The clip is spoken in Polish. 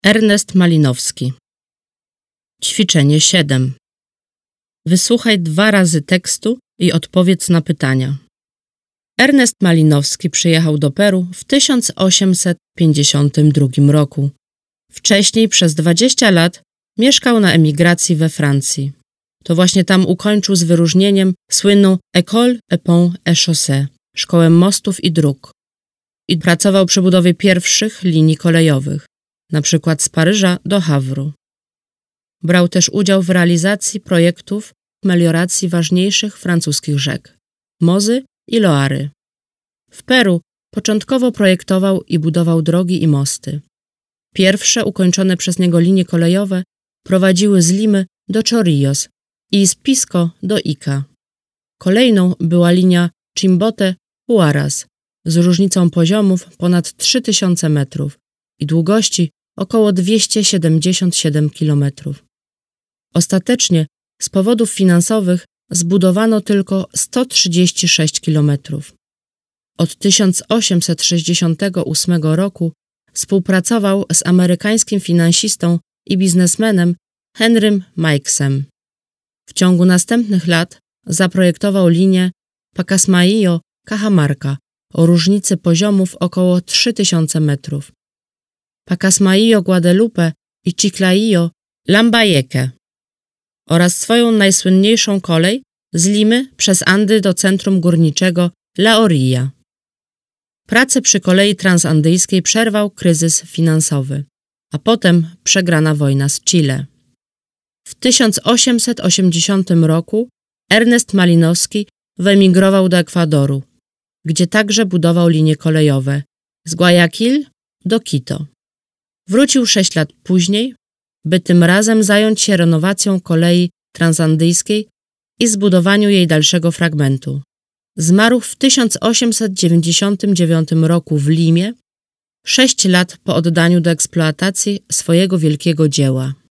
Ernest Malinowski. Ćwiczenie 7. Wysłuchaj 2 razy tekstu i odpowiedz na pytania. Ernest Malinowski przyjechał do Peru w 1852 roku. Wcześniej przez 20 lat mieszkał na emigracji we Francji. To właśnie tam ukończył z wyróżnieniem słynną École et Ponts et Chaussées, szkołę mostów i dróg. I pracował przy budowie pierwszych linii kolejowych, na przykład z Paryża do Hawru. Brał też udział w realizacji projektów melioracji ważniejszych francuskich rzek Mozy i Loary. W Peru początkowo projektował i budował drogi i mosty. Pierwsze ukończone przez niego linie kolejowe prowadziły z Limy do Chorrillos i z Pisco do Ica. Kolejną była linia Chimbote-Huaraz z różnicą poziomów ponad 3000 metrów i długości około 277 kilometrów. Ostatecznie z powodów finansowych zbudowano tylko 136 kilometrów. Od 1868 roku współpracował z amerykańskim finansistą i biznesmenem Henrym Mikesem. W ciągu następnych lat zaprojektował linię Pacasmayo-Cajamarca o różnicy poziomów około 3000 metrów, Pacasmayo-Guadalupe i Chiclayo-Lambayeque oraz swoją najsłynniejszą kolej z Limy przez Andy do centrum górniczego La Orilla. Pracę przy kolei transandyjskiej przerwał kryzys finansowy, a potem przegrana wojna z Chile. W 1880 roku Ernest Malinowski wyemigrował do Ekwadoru, gdzie także budował linie kolejowe z Guayaquil do Quito. Wrócił 6 lat później, by tym razem zająć się renowacją kolei transandyjskiej i zbudowaniu jej dalszego fragmentu. Zmarł w 1899 roku w Limie, 6 lat po oddaniu do eksploatacji swojego wielkiego dzieła.